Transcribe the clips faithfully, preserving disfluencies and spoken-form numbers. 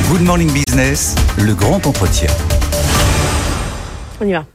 Good Morning Business, le grand entretien. On y va.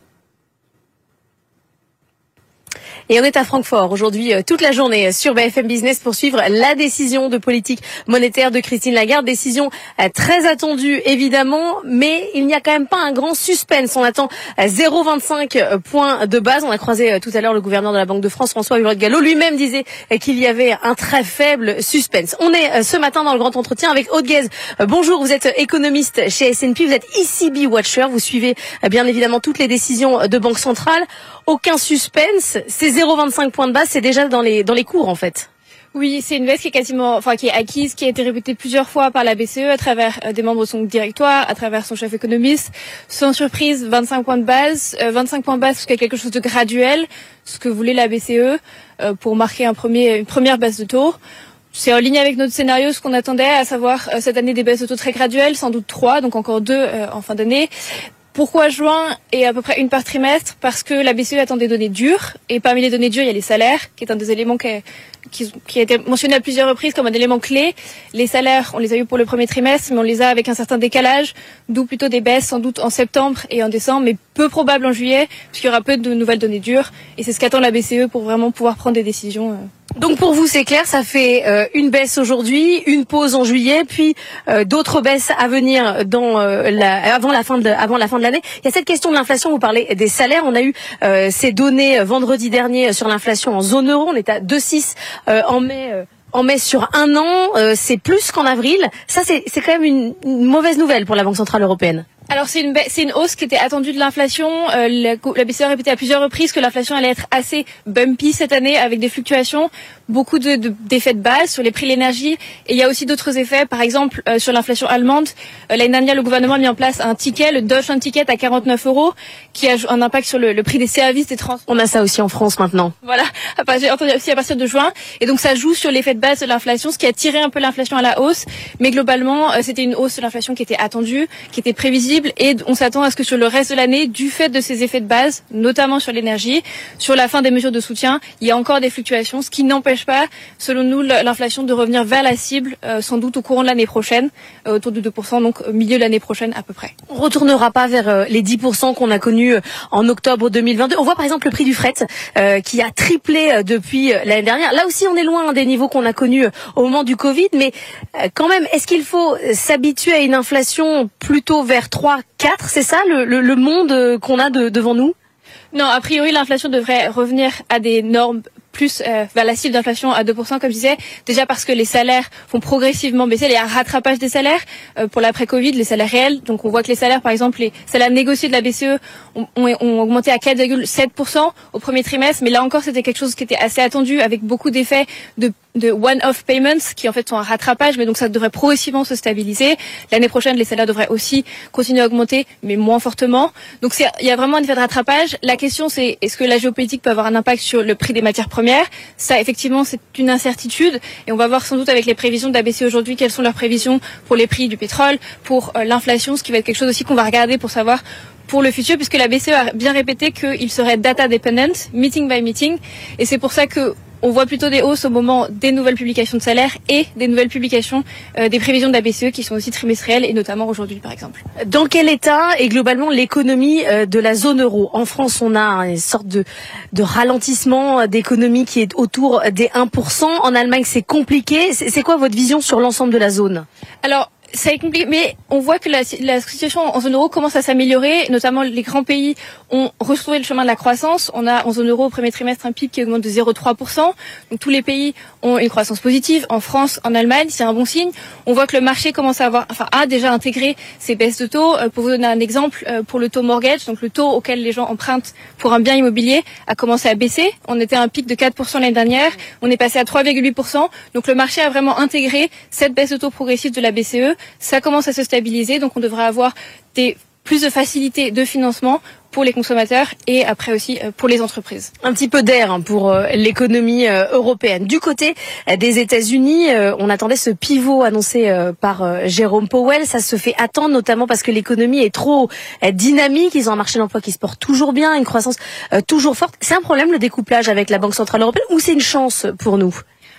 Et on est à Francfort aujourd'hui toute la journée sur B F M Business pour suivre la décision de politique monétaire de Christine Lagarde. Décision très attendue évidemment, mais il n'y a quand même pas un grand suspense. On attend zéro virgule vingt-cinq points de base. On a croisé tout à l'heure le gouverneur de la Banque de France, François Hurel-Gallo. Lui-même disait qu'il y avait un très faible suspense. On est ce matin dans le grand entretien avec Aude Guez. Bonjour, vous êtes économiste chez S and P, vous êtes E C B Watcher. Vous suivez bien évidemment toutes les décisions de Banque centrale. Aucun suspense, ces zéro virgule vingt-cinq points de base, c'est déjà dans les dans les cours en fait. Oui, c'est une baisse qui est quasiment, enfin qui est acquise, qui a été répétée plusieurs fois par la B C E à travers euh, des membres de son directoire, à travers son chef économiste. Sans surprise, vingt-cinq points de base, euh, vingt-cinq points de base, c'est quelque chose de graduel, ce que voulait la B C E euh, pour marquer un premier, une première baisse de taux. C'est en ligne avec notre scénario, ce qu'on attendait, à savoir euh, cette année des baisses de taux très graduelles, sans doute trois, donc encore deux euh, en fin d'année. Pourquoi juin et à peu près une par trimestre? Parce que la B C E attend des données dures, et parmi les données dures, il y a les salaires, qui est un des éléments qui a, qui, qui a été mentionné à plusieurs reprises comme un élément clé. Les salaires, on les a eu pour le premier trimestre, mais on les a avec un certain décalage, d'où plutôt des baisses sans doute en septembre et en décembre, mais peu probable en juillet, puisqu'il y aura peu de nouvelles données dures, et c'est ce qu'attend la B C E pour vraiment pouvoir prendre des décisions. Donc pour vous c'est clair, ça fait euh, une baisse aujourd'hui, une pause en juillet, puis euh, d'autres baisses à venir dans euh, la, avant la fin de avant la fin de l'année. Il y a cette question de l'inflation, vous parlez des salaires, on a eu euh, ces données vendredi dernier sur l'inflation en zone euro, on est à deux virgule six euh, en mai euh, en mai sur un an, euh, c'est plus qu'en avril. Ça c'est c'est quand même une, une mauvaise nouvelle pour la Banque centrale européenne. Alors c'est une, c'est une hausse qui était attendue de l'inflation. Euh, la, la B C E a répété à plusieurs reprises que l'inflation allait être assez bumpy cette année avec des fluctuations, beaucoup de, de, d'effets de base sur les prix de l'énergie. Et il y a aussi d'autres effets, par exemple euh, sur l'inflation allemande. Euh, l'année dernière, le gouvernement a mis en place un ticket, le Deutschland Ticket à quarante-neuf euros, qui a un impact sur le, le prix des services, des transports. On a ça aussi en France maintenant. Voilà, j'ai entendu aussi à partir de juin. Et donc ça joue sur l'effet de base de l'inflation, ce qui a tiré un peu l'inflation à la hausse. Mais globalement, euh, c'était une hausse de l'inflation qui était attendue, qui était prévisible. Et on s'attend à ce que sur le reste de l'année, du fait de ces effets de base, notamment sur l'énergie, sur la fin des mesures de soutien, il y a encore des fluctuations, ce qui n'empêche pas, selon nous, l'inflation de revenir vers la cible, euh, sans doute au courant de l'année prochaine, euh, autour de deux pour cent, donc au milieu de l'année prochaine à peu près. On retournera pas vers euh, les dix pour cent qu'on a connus euh, en octobre deux mille vingt-deux. On voit par exemple le prix du fret euh, qui a triplé euh, depuis euh, l'année dernière. Là aussi, on est loin hein, des niveaux qu'on a connus euh, au moment du Covid, mais euh, quand même, est-ce qu'il faut s'habituer à une inflation plutôt vers trois, quatre? C'est ça le, le, le monde qu'on a de, devant nous? Non, a priori, l'inflation devrait revenir à des normes plus euh, vers la cible d'inflation à deux pour cent, comme je disais, déjà parce que les salaires vont progressivement baisser, il y a un rattrapage des salaires euh, pour l'après-Covid, les salaires réels, donc on voit que les salaires, par exemple, les salaires négociés de la B C E ont, ont, ont augmenté à quatre virgule sept pour cent au premier trimestre, mais là encore, c'était quelque chose qui était assez attendu, avec beaucoup d'effets de, de one-off payments, qui en fait sont un rattrapage, mais donc ça devrait progressivement se stabiliser. L'année prochaine, les salaires devraient aussi continuer à augmenter, mais moins fortement. Donc c'est, il y a vraiment un effet de rattrapage. La question, c'est est-ce que la géopolitique peut avoir un impact sur le prix des matières premières? Ça, effectivement, c'est une incertitude et on va voir sans doute avec les prévisions de la B C E aujourd'hui quelles sont leurs prévisions pour les prix du pétrole, pour euh, l'inflation, ce qui va être quelque chose aussi qu'on va regarder pour savoir pour le futur, puisque la B C E a bien répété qu'il serait data dependent, meeting by meeting, et c'est pour ça que on voit plutôt des hausses au moment des nouvelles publications de salaire et des nouvelles publications euh, des prévisions de la B C E qui sont aussi trimestrielles et notamment aujourd'hui par exemple. Dans quel état est globalement l'économie euh, de la zone euro? En France, on a une sorte de, de ralentissement d'économie qui est autour des un pour cent. En Allemagne, c'est compliqué. C'est, c'est quoi votre vision sur l'ensemble de la zone? Alors, ça est compliqué, mais on voit que la, la situation en zone euro commence à s'améliorer, notamment les grands pays ont retrouvé le chemin de la croissance. On a en zone euro au premier trimestre un P I B qui augmente de zéro virgule trois pour cent. Donc tous les pays ont une croissance positive. En France, en Allemagne, c'est un bon signe. On voit que le marché commence à avoir, enfin, a déjà intégré ces baisses de taux. Euh, pour vous donner un exemple, euh, pour le taux mortgage, donc le taux auquel les gens empruntent pour un bien immobilier, a commencé à baisser. On était à un pic de quatre pour cent l'année dernière. On est passé à trois virgule huit pour cent. Donc le marché a vraiment intégré cette baisse de taux progressive de la B C E. Ça commence à se stabiliser, donc on devrait avoir des plus de facilité de financement pour les consommateurs et après aussi pour les entreprises. Un petit peu d'air pour l'économie européenne. Du côté des États-Unis, on attendait ce pivot annoncé par Jérôme Powell. Ça se fait attendre, notamment parce que l'économie est trop dynamique. Ils ont un marché d'emploi qui se porte toujours bien, une croissance toujours forte. C'est un problème, le découplage avec la Banque centrale européenne, ou c'est une chance pour nous ?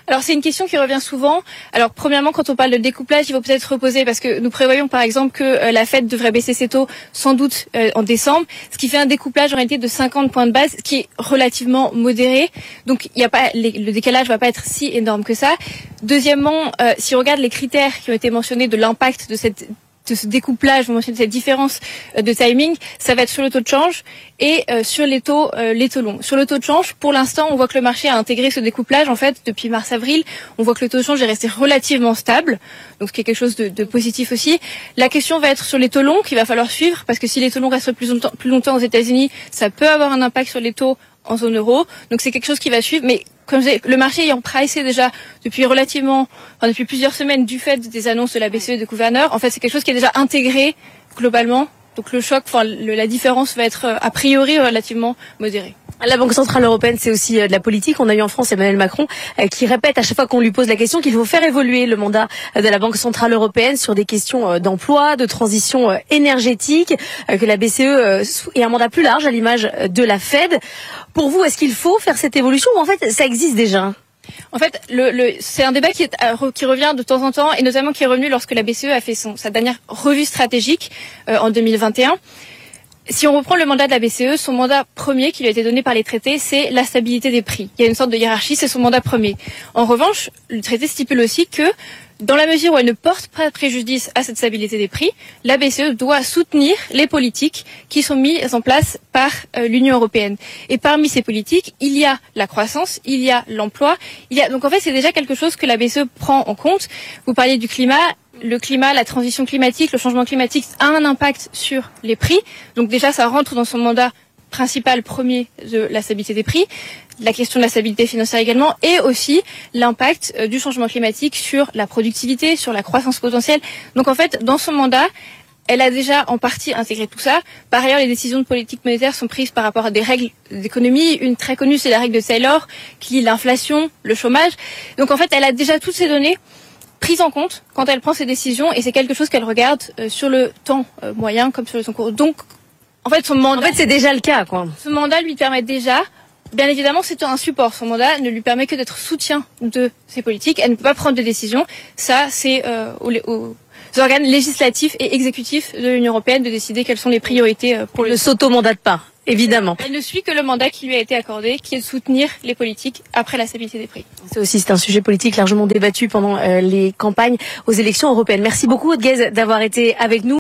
Alors c'est une question qui revient souvent. Alors premièrement, quand on parle de découplage, il faut peut-être reposer parce que nous prévoyons par exemple que euh, la Fed devrait baisser ses taux sans doute euh, en décembre, ce qui fait un découplage en réalité de cinquante points de base, ce qui est relativement modéré. Donc il y a pas les, le décalage va pas être si énorme que ça. Deuxièmement, euh, si on regarde les critères qui ont été mentionnés de l'impact de cette de ce découplage, vous mentionnez cette différence de timing, ça va être sur le taux de change et euh, sur les taux, euh, les taux longs. Sur le taux de change, pour l'instant, on voit que le marché a intégré ce découplage. En fait, depuis mars-avril, on voit que le taux de change est resté relativement stable, donc ce qui est quelque chose de, de positif aussi. La question va être sur les taux longs qu'il va falloir suivre, parce que si les taux longs restent plus longtemps, plus longtemps aux États-Unis, ça peut avoir un impact sur les taux en zone euro. Donc c'est quelque chose qui va suivre, mais comme je disais, le marché ayant pricé déjà depuis relativement, enfin depuis plusieurs semaines du fait des annonces de la B C E et des gouverneurs, en fait c'est quelque chose qui est déjà intégré globalement. Donc le choc, enfin le, la différence va être a priori relativement modérée. La Banque Centrale Européenne, c'est aussi de la politique. On a eu en France Emmanuel Macron qui répète à chaque fois qu'on lui pose la question qu'il faut faire évoluer le mandat de la Banque Centrale Européenne sur des questions d'emploi, de transition énergétique, que la B C E ait un mandat plus large à l'image de la Fed. Pour vous, est-ce qu'il faut faire cette évolution ou en fait ça existe déjà ? En fait, le, le, c'est un débat qui, est, qui revient de temps en temps et notamment qui est revenu lorsque la B C E a fait son, sa dernière revue stratégique euh, en deux mille vingt et un. Si on reprend le mandat de la B C E, son mandat premier qui lui a été donné par les traités, c'est la stabilité des prix. Il y a une sorte de hiérarchie, c'est son mandat premier. En revanche, le traité stipule aussi que dans la mesure où elle ne porte pas préjudice à cette stabilité des prix, la B C E doit soutenir les politiques qui sont mises en place par euh, l'Union européenne. Et parmi ces politiques, il y a la croissance, il y a l'emploi. Il y a donc en fait c'est déjà quelque chose que la B C E prend en compte. Vous parliez du climat. Le climat, la transition climatique, le changement climatique a un impact sur les prix. Donc déjà, ça rentre dans son mandat principal premier de la stabilité des prix. La question de la stabilité financière également et aussi l'impact du changement climatique sur la productivité, sur la croissance potentielle. Donc en fait, dans son mandat, elle a déjà en partie intégré tout ça. Par ailleurs, les décisions de politique monétaire sont prises par rapport à des règles d'économie. Une très connue, c'est la règle de Taylor qui lie l'inflation, le chômage. Donc en fait, elle a déjà toutes ces données prise en compte quand elle prend ses décisions et c'est quelque chose qu'elle regarde euh, sur le temps euh, moyen comme sur le temps court. Donc, en fait, son mandat... En fait, c'est déjà le cas, quoi. Ce mandat lui permet déjà... Bien évidemment, c'est un support. Son mandat ne lui permet que d'être soutien de ses politiques. Elle ne peut pas prendre de décisions. Ça, c'est euh, aux, aux organes législatifs et exécutifs de l'Union européenne de décider quelles sont les priorités euh, pour le... le... Ne s'auto-mandate pas. Évidemment. Elle ne suit que le mandat qui lui a été accordé, qui est de soutenir les politiques après la stabilité des prix. C'est aussi c'est un sujet politique largement débattu pendant euh, les campagnes aux élections européennes. Merci beaucoup, Aude Guez, d'avoir été avec nous.